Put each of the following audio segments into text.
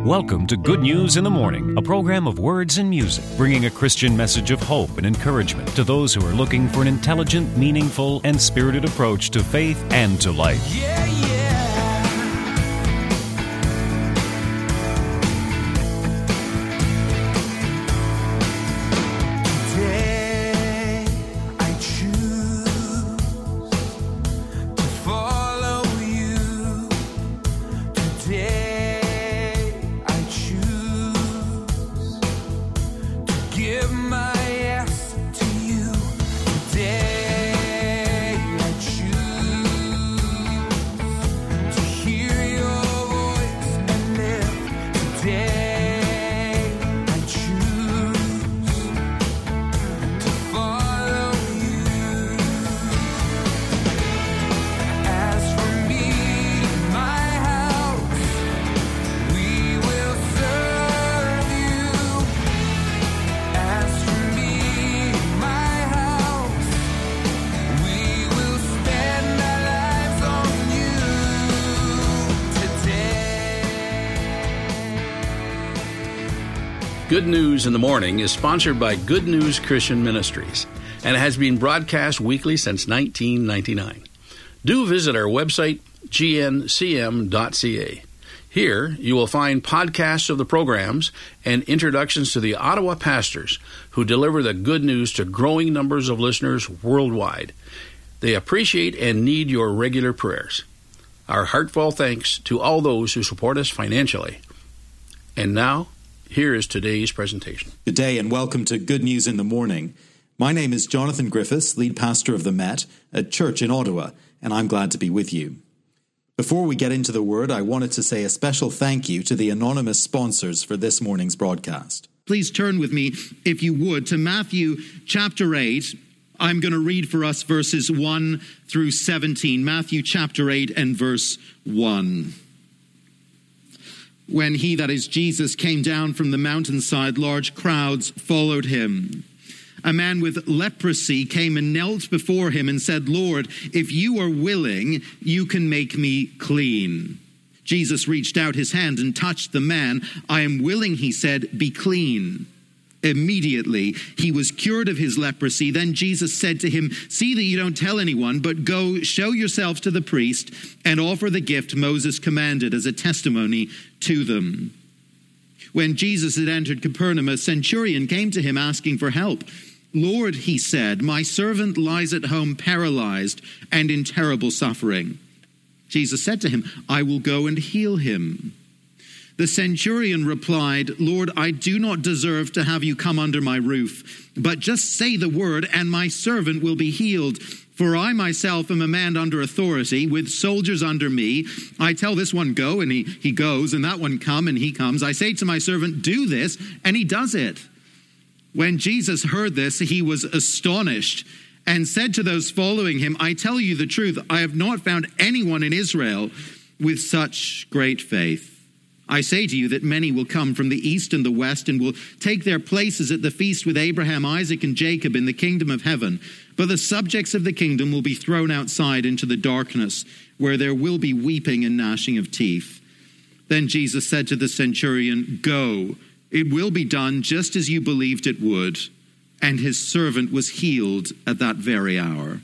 Welcome to Good News in the Morning, a program of words and music, bringing a Christian message of hope and encouragement to those who are looking for an intelligent, meaningful, and spirited approach to faith and to life. Good News in the Morning is sponsored by Good News Christian Ministries and has been broadcast weekly since 1999. Do visit our website, gncm.ca. Here, you will find podcasts of the programs and introductions to the Ottawa pastors who deliver the good news to growing numbers of listeners worldwide. They appreciate and need your regular prayers. Our heartfelt thanks to all those who support us financially. And now, here is today's presentation. Good day and welcome to Good News in the Morning. My name is Jonathan Griffiths, lead pastor of the Met, a church in Ottawa, and I'm glad to be with you. Before we get into the Word, I wanted to say a special thank you to the anonymous sponsors for this morning's broadcast. Please turn with me, if you would, to Matthew chapter 8. I'm going to read for us verses 1 through 17. Matthew chapter 8 and verse 1. When he, that is Jesus, came down from the mountainside, large crowds followed him. A man with leprosy came and knelt before him and said, "Lord, if you are willing, you can make me clean." Jesus reached out his hand and touched the man. "I am willing," he said, "be clean." Immediately, he was cured of his leprosy. Then Jesus said to him, "See that you don't tell anyone, but go show yourself to the priest and offer the gift Moses commanded as a testimony to them." When Jesus had entered Capernaum, a centurion came to him asking for help. "Lord," he said, "my servant lies at home paralyzed and in terrible suffering." Jesus said to him, "I will go and heal him." The centurion replied, "Lord, I do not deserve to have you come under my roof, but just say the word and my servant will be healed. For I myself am a man under authority, with soldiers under me. I tell this one, go, and he goes, and that one, come, and he comes. I say to my servant, do this, and he does it." When Jesus heard this, he was astonished and said to those following him, "I tell you the truth, I have not found anyone in Israel with such great faith. I say to you that many will come from the east and the west and will take their places at the feast with Abraham, Isaac, and Jacob in the kingdom of heaven. But the subjects of the kingdom will be thrown outside into the darkness, where there will be weeping and gnashing of teeth." Then Jesus said to the centurion, "Go, it will be done just as you believed it would." And his servant was healed at that very hour.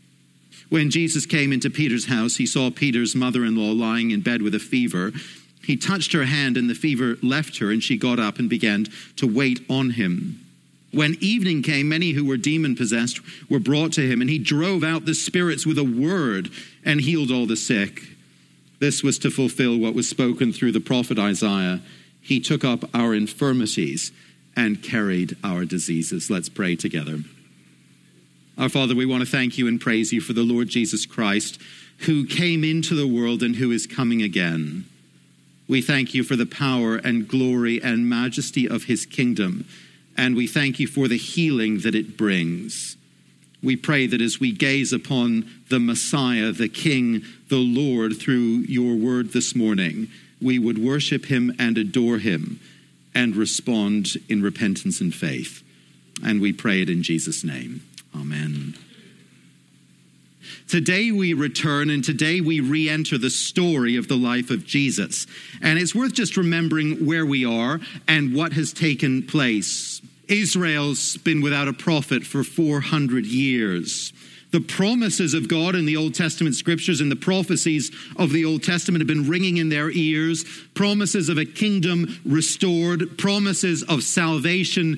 When Jesus came into Peter's house, he saw Peter's mother-in-law lying in bed with a fever. He touched her hand, and the fever left her, and she got up and began to wait on him. When evening came, many who were demon-possessed were brought to him, and he drove out the spirits with a word and healed all the sick. This was to fulfill what was spoken through the prophet Isaiah. He took up our infirmities and carried our diseases. Let's pray together. Our Father, we want to thank you and praise you for the Lord Jesus Christ, who came into the world and who is coming again. We thank you for the power and glory and majesty of his kingdom, and we thank you for the healing that it brings. We pray that as we gaze upon the Messiah, the King, the Lord, through your word this morning, we would worship him and adore him and respond in repentance and faith. And we pray it in Jesus' name. Amen. Today we return, and today we re-enter the story of the life of Jesus. And it's worth just remembering where we are and what has taken place. Israel's been without a prophet for 400 years. The promises of God in the Old Testament scriptures and the prophecies of the Old Testament have been ringing in their ears. Promises of a kingdom restored, promises of salvation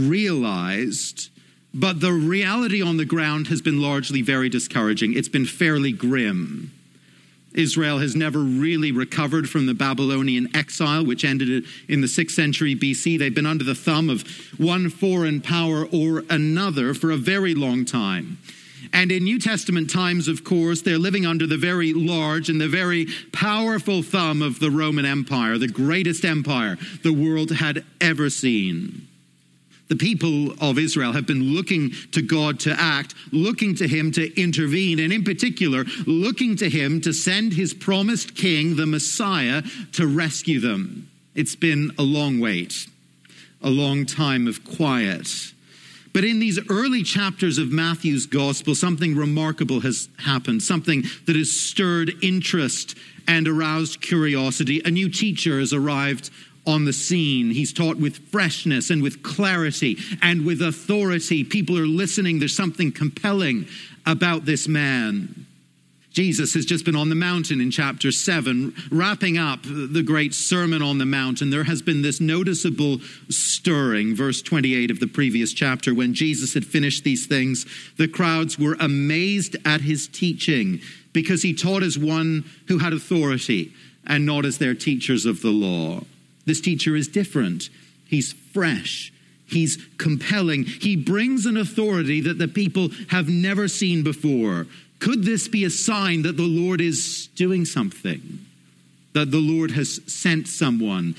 realized. But the reality on the ground has been largely very discouraging. It's been fairly grim. Israel has never really recovered from the Babylonian exile, which ended in the 6th century BC. They've been under the thumb of one foreign power or another for a very long time. And in New Testament times, of course, they're living under the very large and the very powerful thumb of the Roman Empire, the greatest empire the world had ever seen. The people of Israel have been looking to God to act, looking to him to intervene, and in particular, looking to him to send his promised king, the Messiah, to rescue them. It's been a long wait, a long time of quiet. But in these early chapters of Matthew's gospel, something remarkable has happened, something that has stirred interest and aroused curiosity. A new teacher has arrived on the scene. He's taught with freshness and with clarity and with authority. People are listening. There's something compelling about this man. Jesus has just been on the mountain in chapter 7, wrapping up the great Sermon on the Mount, and there has been this noticeable stirring. Verse 28 of the previous chapter, when Jesus had finished these things, the crowds were amazed at his teaching, because he taught as one who had authority and not as their teachers of the law. This teacher is different. He's fresh. He's compelling. He brings an authority that the people have never seen before. Could this be a sign that the Lord is doing something? That the Lord has sent someone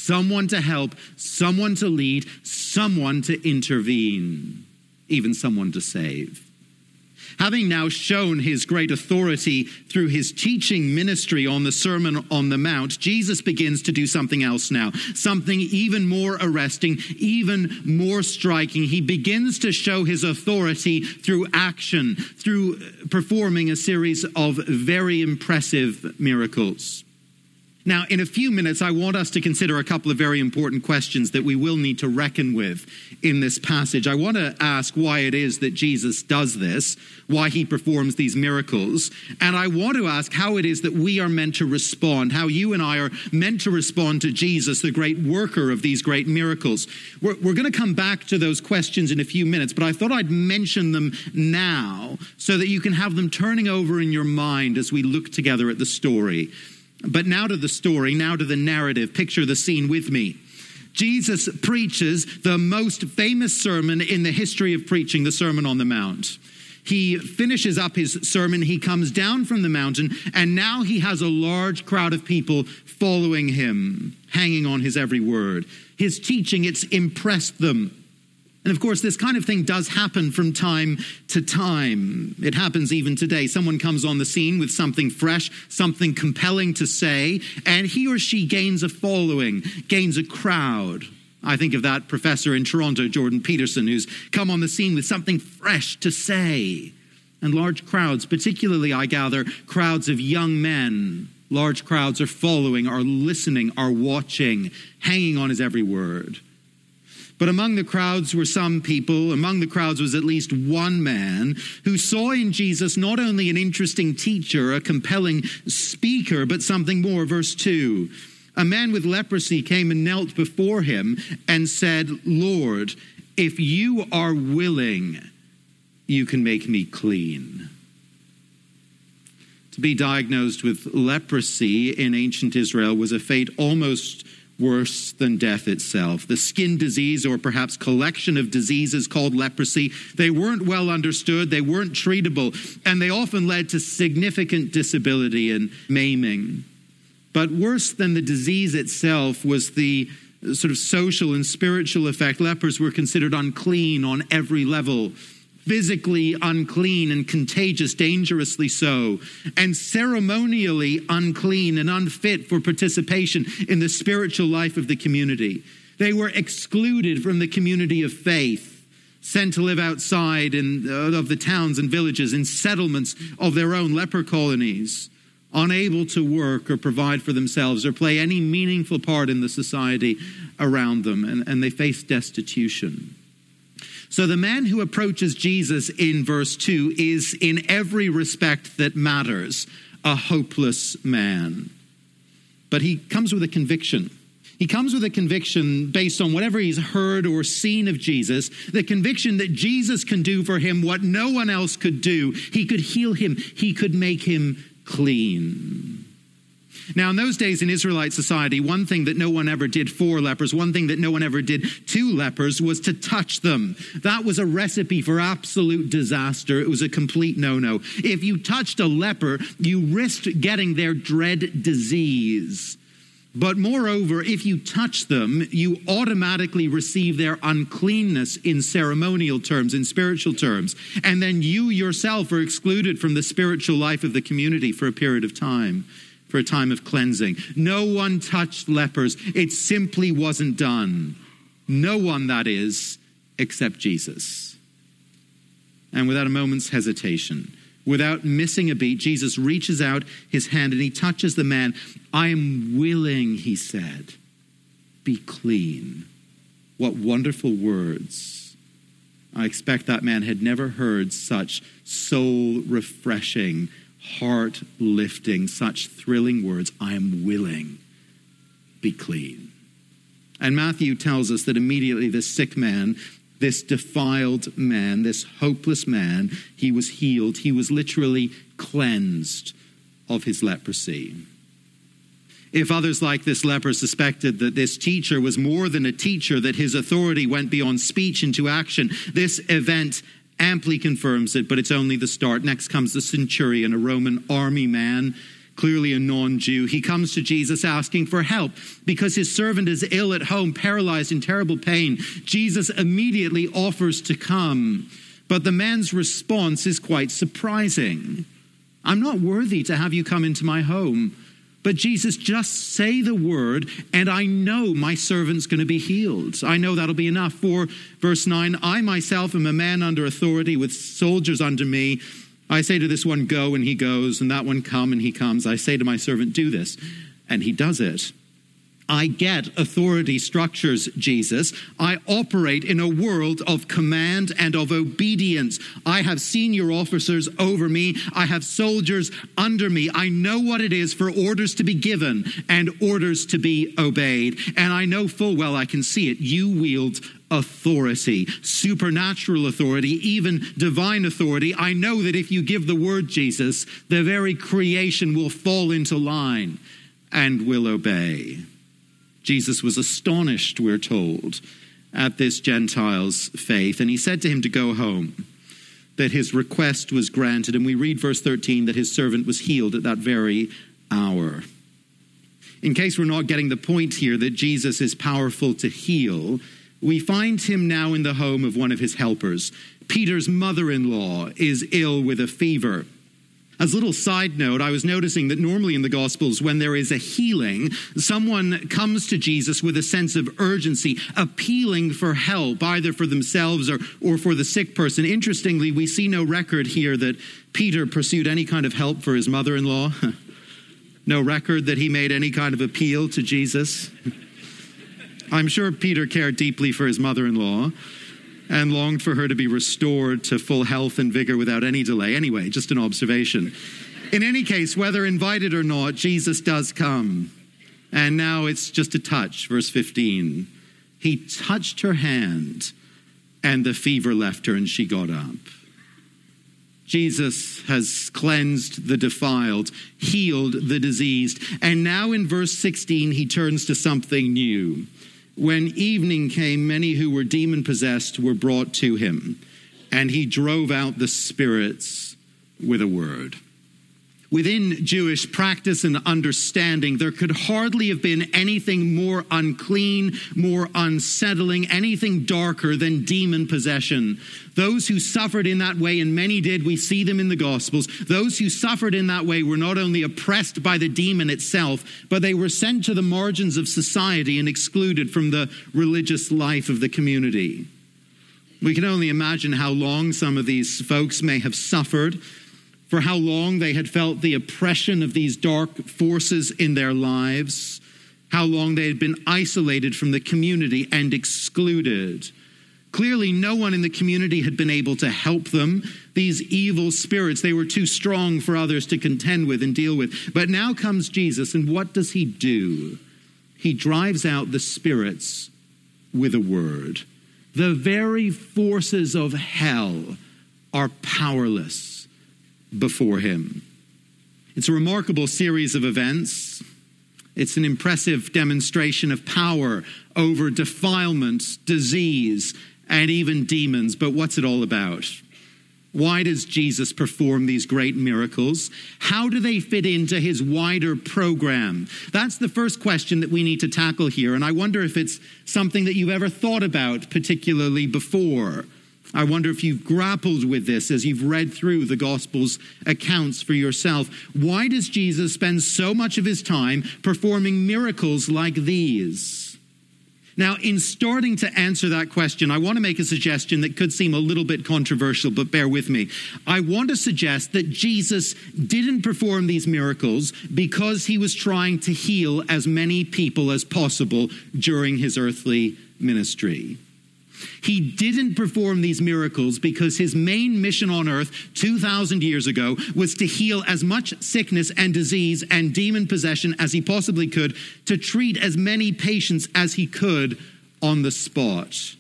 to help, someone to lead, someone to intervene, even someone to save. Having now shown his great authority through his teaching ministry on the Sermon on the Mount, Jesus begins to do something else now, something even more arresting, even more striking. He begins to show his authority through action, through performing a series of very impressive miracles. Now, in a few minutes, I want us to consider a couple of very important questions that we will need to reckon with in this passage. I want to ask why it is that Jesus does this, why he performs these miracles, and I want to ask how it is that we are meant to respond, how you and I are meant to respond to Jesus, the great worker of these great miracles. We're going to come back to those questions in a few minutes, but I thought I'd mention them now so that you can have them turning over in your mind as we look together at the story. But now to the story, now to the narrative. Picture the scene with me. Jesus preaches the most famous sermon in the history of preaching, the Sermon on the Mount. He finishes up his sermon, he comes down from the mountain, and now he has a large crowd of people following him, hanging on his every word. His teaching, it's impressed them. And of course, this kind of thing does happen from time to time. It happens even today. Someone comes on the scene with something fresh, something compelling to say, and he or she gains a following, gains a crowd. I think of that professor in Toronto, Jordan Peterson, who's come on the scene with something fresh to say. And large crowds, particularly, I gather, crowds of young men, large crowds are following, are listening, are watching, hanging on his every word. But among the crowds were some people, among the crowds was at least one man who saw in Jesus not only an interesting teacher, a compelling speaker, but something more. Verse 2, a man with leprosy came and knelt before him and said, "Lord, if you are willing, you can make me clean." To be diagnosed with leprosy in ancient Israel was a fate almost worse than death itself. The skin disease, or perhaps collection of diseases called leprosy, they weren't well understood, they weren't treatable, and they often led to significant disability and maiming. But worse than the disease itself was the sort of social and spiritual effect. Lepers were considered unclean on every level. Physically unclean and contagious, dangerously so, and ceremonially unclean and unfit for participation in the spiritual life of the community. They were excluded from the community of faith. sent to live outside of the towns and villages in settlements of their own leper colonies, unable to work or provide for themselves or play any meaningful part in the society around them, and they face destitution. So the man who approaches Jesus in verse 2 is, in every respect that matters, a hopeless man. But he comes with a conviction. He comes with a conviction based on whatever he's heard or seen of Jesus, the conviction that Jesus can do for him what no one else could do. He could heal him. He could make him clean. Now, in those days in Israelite society, one thing that no one ever did for lepers, one thing that no one ever did to lepers was to touch them. That was a recipe for absolute disaster. It was a complete no-no. If you touched a leper, you risked getting their dread disease. But moreover, if you touch them, you automatically receive their uncleanness in ceremonial terms, in spiritual terms. And then you yourself are excluded from the spiritual life of the community for a period of time, for a time of cleansing. No one touched lepers. It simply wasn't done. No one, that is, except Jesus. And without a moment's hesitation, without missing a beat, Jesus reaches out his hand and he touches the man. I am willing, he said, be clean. What wonderful words. I expect that man had never heard such soul-refreshing, heart-lifting, such thrilling words. I am willing, be clean. And Matthew tells us that immediately this sick man, this defiled man, this hopeless man, he was healed. He was literally cleansed of his leprosy. If others like this leper suspected that this teacher was more than a teacher, that his authority went beyond speech into action, this event amply confirms it, but it's only the start. Next comes the centurion, a Roman army man, clearly a non-Jew. He comes to Jesus asking for help because his servant is ill at home, paralyzed in terrible pain. Jesus immediately offers to come, but the man's response is quite surprising. I'm not worthy to have you come into my home, but Jesus, just say the word, and I know my servant's going to be healed. I know that'll be enough. For verse 9, I myself am a man under authority with soldiers under me. I say to this one, go, and he goes, and that one, come, and he comes. I say to my servant, do this, and he does it. I get authority structures, Jesus. I operate in a world of command and of obedience. I have senior officers over me. I have soldiers under me. I know what it is for orders to be given and orders to be obeyed. And I know full well, I can see it. You wield authority, supernatural authority, even divine authority. I know that if you give the word, Jesus, the very creation will fall into line and will obey. Jesus was astonished, we're told, at this Gentile's faith, and he said to him to go home, that his request was granted. And we read verse 13 that his servant was healed at that very hour. In case we're not getting the point here that Jesus is powerful to heal, we find him now in the home of one of his helpers. Peter's mother-in-law is ill with a fever. As a little side note, I was noticing that normally in the Gospels, when there is a healing, someone comes to Jesus with a sense of urgency, appealing for help, either for themselves or for the sick person. Interestingly, we see no record here that Peter pursued any kind of help for his mother-in-law. No record that he made any kind of appeal to Jesus. I'm sure Peter cared deeply for his mother-in-law and longed for her to be restored to full health and vigor without any delay. Anyway, just an observation. In any case, whether invited or not, Jesus does come. And now it's just a touch, verse 15. He touched her hand, and the fever left her, and she got up. Jesus has cleansed the defiled, healed the diseased. And now in verse 16, he turns to something new. When evening came, many who were demon-possessed were brought to him, and he drove out the spirits with a word. Within Jewish practice and understanding, there could hardly have been anything more unclean, more unsettling, anything darker than demon possession. Those who suffered in that way, and many did, we see them in the Gospels, those who suffered in that way were not only oppressed by the demon itself, but they were sent to the margins of society and excluded from the religious life of the community. We can only imagine how long some of these folks may have suffered, for how long they had felt the oppression of these dark forces in their lives, how long they had been isolated from the community and excluded. Clearly, no one in the community had been able to help them. These evil spirits, they were too strong for others to contend with and deal with. But now comes Jesus, and what does he do? He drives out the spirits with a word. The very forces of hell are powerless before him. It's a remarkable series of events. It's an impressive demonstration of power over defilement, disease, and even demons. But what's it all about? Why does Jesus perform these great miracles? How do they fit into his wider program? That's the first question that we need to tackle here. And I wonder if it's something that you've ever thought about particularly before. I wonder if you've grappled with this as you've read through the Gospel's accounts for yourself. Why does Jesus spend so much of his time performing miracles like these? Now, in starting to answer that question, I want to make a suggestion that could seem a little bit controversial, but bear with me. I want to suggest that Jesus didn't perform these miracles because he was trying to heal as many people as possible during his earthly ministry. He didn't perform these miracles because his main mission on earth 2,000 years ago was to heal as much sickness and disease and demon possession as he possibly could, to treat as many patients as he could on the spot.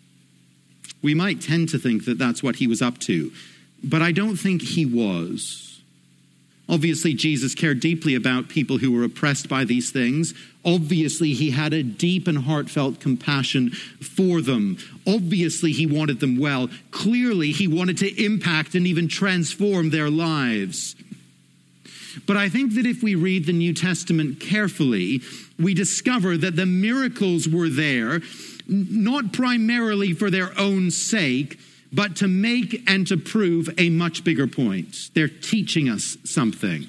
We might tend to think that that's what he was up to, but I don't think he was. Obviously, Jesus cared deeply about people who were oppressed by these things. Obviously, he had a deep and heartfelt compassion for them. Obviously, he wanted them well. Clearly, he wanted to impact and even transform their lives. But I think that if we read the New Testament carefully, we discover that the miracles were there, not primarily for their own sake, but to make and to prove a much bigger point. They're teaching us something.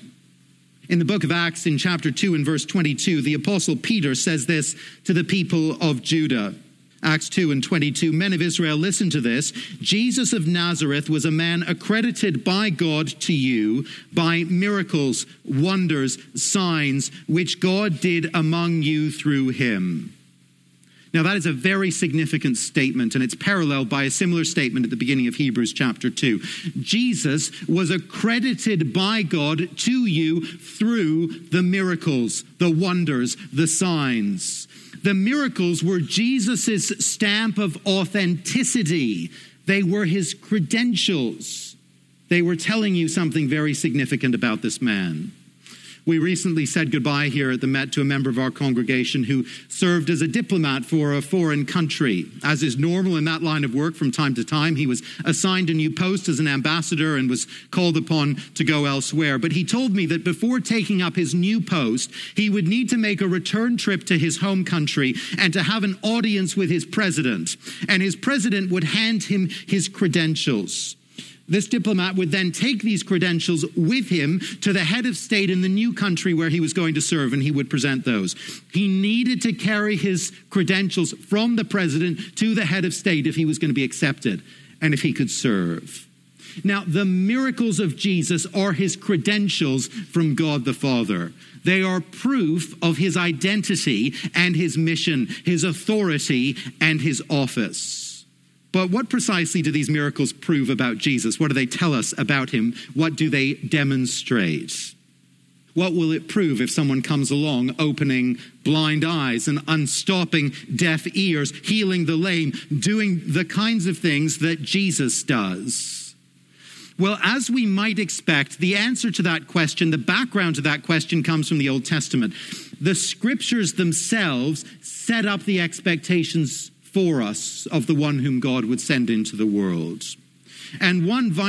In the book of Acts, in chapter 2 and verse 22, the apostle Peter says this to the people of Judah. Acts 2 and 22, men of Israel, listen to this. Jesus of Nazareth was a man accredited by God to you by miracles, wonders, signs, which God did among you through him. Now, that is a very significant statement, and it's paralleled by a similar statement at the beginning of Hebrews chapter 2. Jesus was accredited by God to you through the miracles, the wonders, the signs. The miracles were Jesus' stamp of authenticity. They were his credentials. They were telling you something very significant about this man. We recently said goodbye here at the Met to a member of our congregation who served as a diplomat for a foreign country. As is normal in that line of work, from time to time, he was assigned a new post as an ambassador and was called upon to go elsewhere. But he told me that before taking up his new post, he would need to make a return trip to his home country and to have an audience with his president. And his president would hand him his credentials. This diplomat would then take these credentials with him to the head of state in the new country where he was going to serve, and he would present those. He needed to carry his credentials from the president to the head of state if he was going to be accepted and if he could serve. Now, the miracles of Jesus are his credentials from God the Father. They are proof of his identity and his mission, his authority and his office. But what precisely do these miracles prove about Jesus? What do they tell us about him? What do they demonstrate? What will it prove if someone comes along opening blind eyes and unstopping deaf ears, healing the lame, doing the kinds of things that Jesus does? Well, as we might expect, the answer to that question, the background to that question, comes from the Old Testament. The scriptures themselves set up the expectations for us of the one whom God would send into the world. And one vital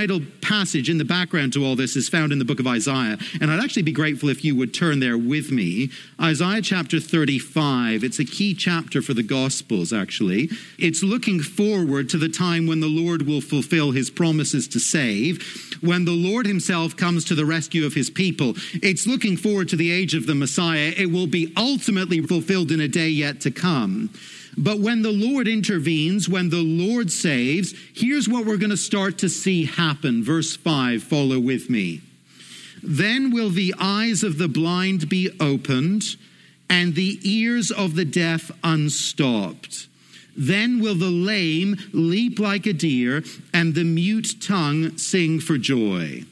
passage in the background to all this is found in the book of Isaiah. And I'd actually be grateful if you would turn there with me. Isaiah chapter 35. It's a key chapter for the Gospels, actually. It's looking forward to the time when the Lord will fulfill his promises to save, when the Lord himself comes to the rescue of his people. It's looking forward to the age of the Messiah. It will be ultimately fulfilled in a day yet to come. But when the Lord intervenes, when the Lord saves, here's what we're going to start to see happen. Verse 5, follow with me. Then will the eyes of the blind be opened, and the ears of the deaf unstopped. Then will the lame leap like a deer, and the mute tongue sing for joy.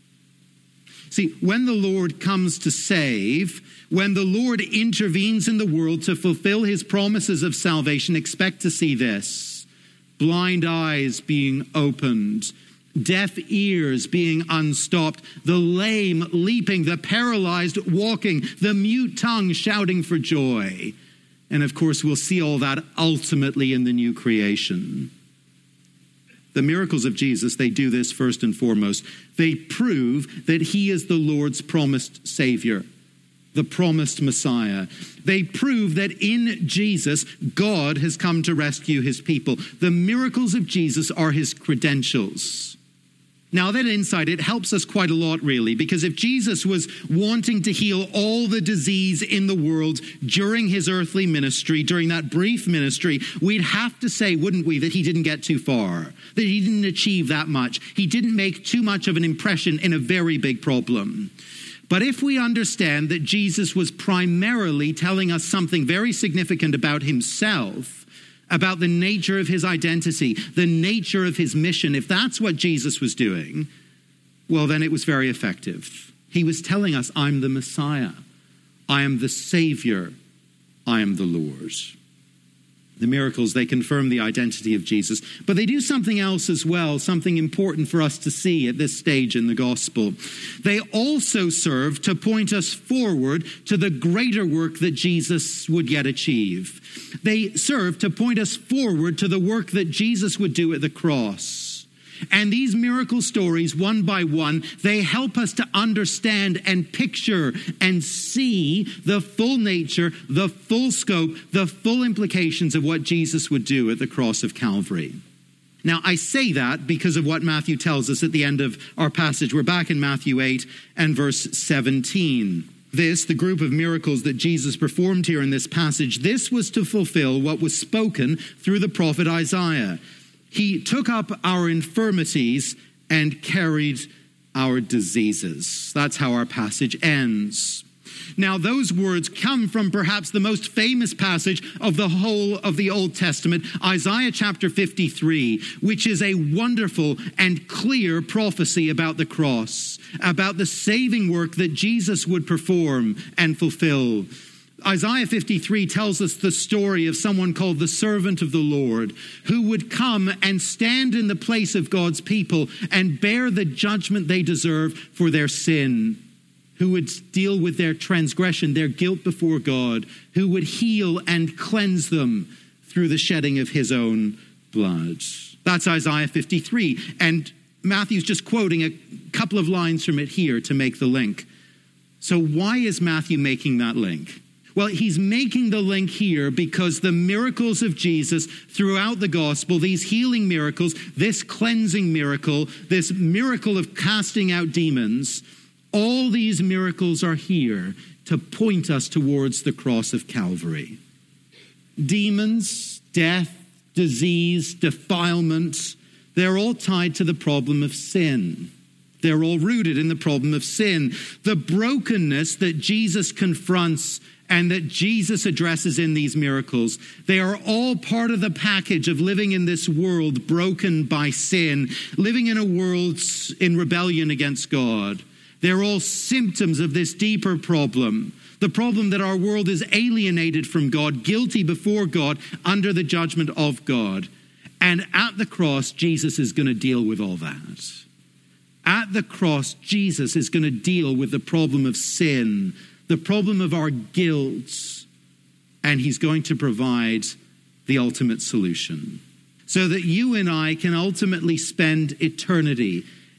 See, when the Lord comes to save, when the Lord intervenes in the world to fulfill his promises of salvation, expect to see this: blind eyes being opened, deaf ears being unstopped, the lame leaping, the paralyzed walking, the mute tongue shouting for joy. And of course, we'll see all that ultimately in the new creation. The miracles of Jesus, they do this first and foremost. They prove that he is the Lord's promised Savior, the promised Messiah. They prove that in Jesus, God has come to rescue his people. The miracles of Jesus are his credentials. Now, that insight, it helps us quite a lot, really, because if Jesus was wanting to heal all the disease in the world during his earthly ministry, during that brief ministry, we'd have to say, wouldn't we, that he didn't get too far, that he didn't achieve that much. He didn't make too much of an impression in a very big problem. But if we understand that Jesus was primarily telling us something very significant about himself, about the nature of his identity, the nature of his mission, if that's what Jesus was doing, well, then it was very effective. He was telling us, I'm the Messiah. I am the Savior. I am the Lord. The miracles, they confirm the identity of Jesus, but they do something else as well, something important for us to see at this stage in the gospel. They also serve to point us forward to the greater work that Jesus would yet achieve. They serve to point us forward to the work that Jesus would do at the cross. And these miracle stories, one by one, they help us to understand and picture and see the full nature, the full scope, the full implications of what Jesus would do at the cross of Calvary. Now, I say that because of what Matthew tells us at the end of our passage. We're back in Matthew 8 and verse 17. This, the group of miracles that Jesus performed here in this passage, this was to fulfill what was spoken through the prophet Isaiah. He took up our infirmities and carried our diseases. That's how our passage ends. Now, those words come from perhaps the most famous passage of the whole of the Old Testament, Isaiah chapter 53, which is a wonderful and clear prophecy about the cross, about the saving work that Jesus would perform and fulfill. Isaiah 53 tells us the story of someone called the servant of the Lord, who would come and stand in the place of God's people and bear the judgment they deserve for their sin, who would deal with their transgression, their guilt before God, who would heal and cleanse them through the shedding of his own blood. That's Isaiah 53. And Matthew's just quoting a couple of lines from it here to make the link. So why is Matthew making that link? Well, he's making the link here because the miracles of Jesus throughout the gospel, these healing miracles, this cleansing miracle, this miracle of casting out demons, all these miracles are here to point us towards the cross of Calvary. Demons, death, disease, defilement, they're all tied to the problem of sin. They're all rooted in the problem of sin. The brokenness that Jesus confronts and that Jesus addresses in these miracles, they are all part of the package of living in this world broken by sin, living in a world in rebellion against God. They're all symptoms of this deeper problem, the problem that our world is alienated from God, guilty before God, under the judgment of God. And at the cross, Jesus is going to deal with all that. At the cross, Jesus is going to deal with the problem of sin, the problem of our guilt, and he's going to provide the ultimate solution so that you and I can ultimately spend eternity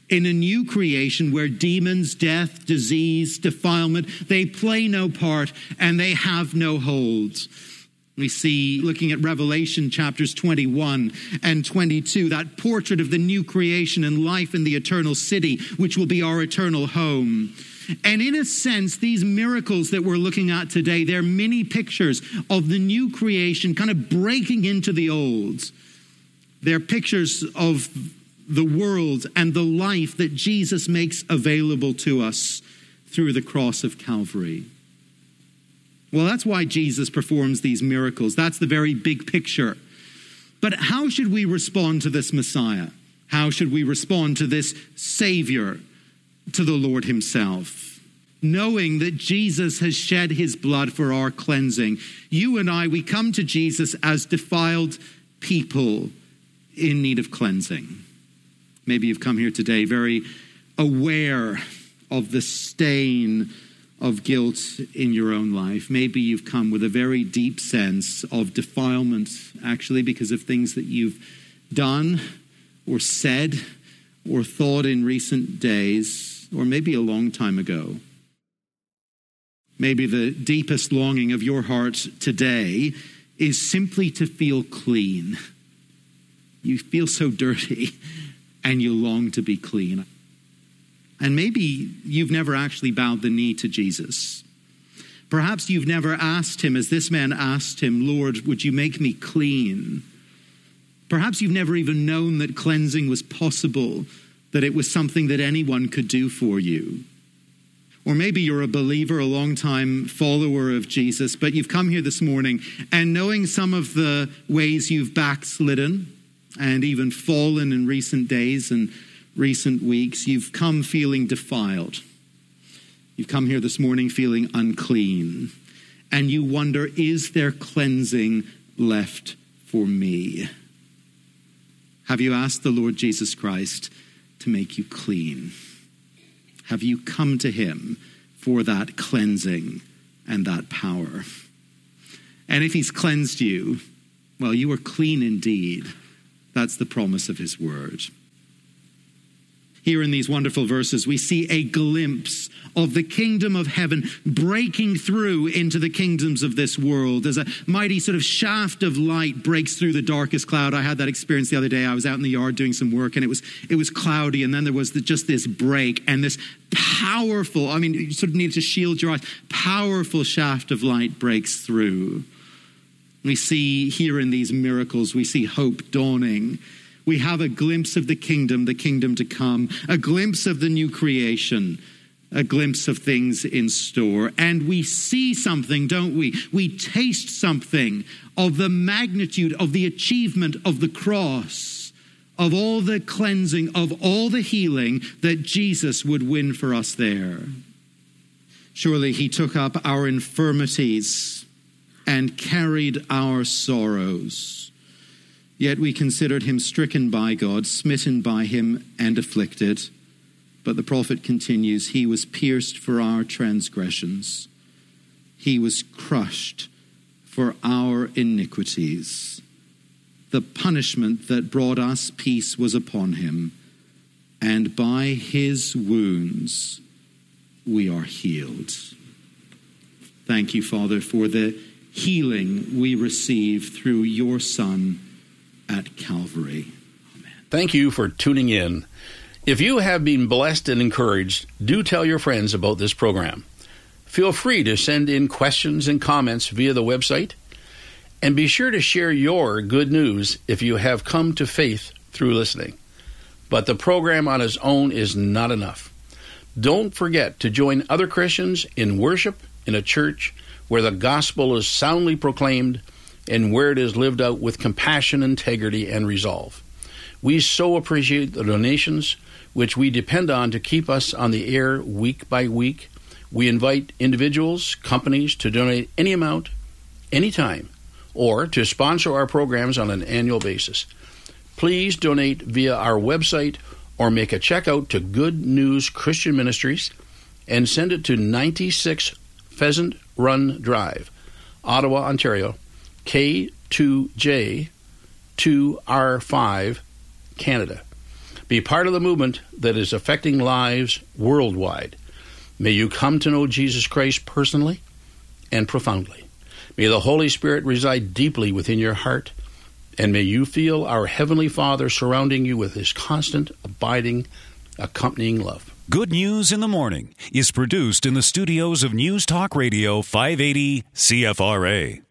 in a new creation where demons, death, disease, defilement, they play no part and they have no hold. We see, looking at Revelation chapters 21 and 22, that portrait of the new creation and life in the eternal city, which will be our eternal home. And in a sense, these miracles that we're looking at today, they're mini pictures of the new creation kind of breaking into the old. They're pictures of the world and the life that Jesus makes available to us through the cross of Calvary. Well, that's why Jesus performs these miracles. That's the very big picture. But how should we respond to this Messiah? How should we respond to this Savior, to the Lord himself? Knowing that Jesus has shed his blood for our cleansing. You and I, we come to Jesus as defiled people in need of cleansing. Maybe you've come here today very aware of the stain of guilt in your own life. Maybe you've come with a very deep sense of defilement, actually, because of things that you've done or said or thought in recent days, or maybe a long time ago. Maybe the deepest longing of your heart today is simply to feel clean. You feel so dirty and you long to be clean. And maybe you've never actually bowed the knee to Jesus. Perhaps you've never asked him, as this man asked him, Lord, would you make me clean? Perhaps you've never even known that cleansing was possible, that it was something that anyone could do for you. Or maybe you're a believer, a long-time follower of Jesus, but you've come here this morning and knowing some of the ways you've backslidden and even fallen in recent days and recent weeks, you've come feeling defiled. You've come here this morning feeling unclean. And you wonder, is there cleansing left for me? Have you asked the Lord Jesus Christ to make you clean? Have you come to him for that cleansing and that power? And if he's cleansed you, well, you are clean indeed. That's the promise of his word. Here in these wonderful verses, we see a glimpse of the kingdom of heaven breaking through into the kingdoms of this world as a mighty sort of shaft of light breaks through the darkest cloud. I had that experience the other day. I was out in the yard doing some work and it was cloudy, and then there was just this break and this powerful, you sort of need to shield your eyes, powerful shaft of light breaks through. We see here in these miracles, we see hope dawning. We have a glimpse of the kingdom to come, a glimpse of the new creation, a glimpse of things in store. And we see something, don't we? We taste something of the magnitude of the achievement of the cross, of all the cleansing, of all the healing that Jesus would win for us there. Surely he took up our infirmities and carried our sorrows. Yet we considered him stricken by God, smitten by him, and afflicted. But the prophet continues, he was pierced for our transgressions. He was crushed for our iniquities. The punishment that brought us peace was upon him, and by his wounds we are healed. Thank you, Father, for the healing we receive through your Son at Calvary. Amen. Thank you for tuning in. If you have been blessed and encouraged, do tell your friends about this program. Feel free to send in questions and comments via the website, and be sure to share your good news if you have come to faith through listening. But the program on its own is not enough. Don't forget to join other Christians in worship in a church where the gospel is soundly proclaimed and where it is lived out with compassion, integrity, and resolve. We so appreciate the donations, which we depend on to keep us on the air week by week. We invite individuals, companies to donate any amount, anytime, or to sponsor our programs on an annual basis. Please donate via our website or make a check out to Good News Christian Ministries and send it to 96 Pheasant Run Drive, Ottawa, Ontario, K2J2R5, Canada. Be part of the movement that is affecting lives worldwide. May you come to know Jesus Christ personally and profoundly. May the Holy Spirit reside deeply within your heart, and may you feel our Heavenly Father surrounding you with His constant, abiding, accompanying love. Good News in the Morning is produced in the studios of News Talk Radio 580 CFRA.